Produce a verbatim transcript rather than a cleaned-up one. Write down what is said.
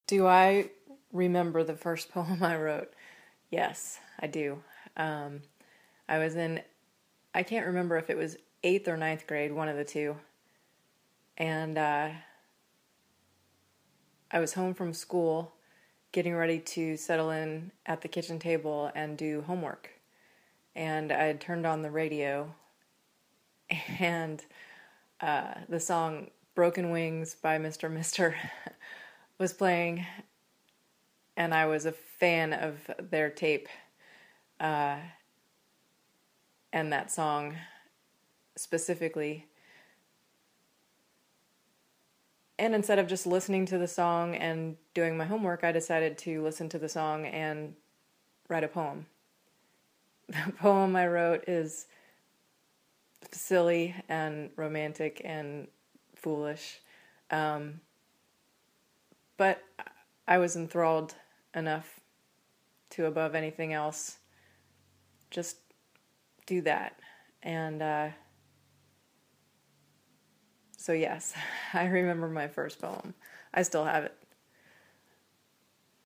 Do I remember the first poem I wrote? Yes, I do. Um, I was in, I can't remember if it was eighth or ninth grade, one of the two. And uh, I was home from school, getting ready to settle in at the kitchen table and do homework. And I had turned on the radio, and uh, the song Broken Wings by Mister Mister was playing, and I was a fan of their tape. Uh, and that song specifically. And instead of just listening to the song and doing my homework, I decided to listen to the song and write a poem. The poem I wrote is silly and romantic and foolish. Um, but I was enthralled enough to, above anything else, just do that. And uh, so, yes, I remember my first poem. I still have it.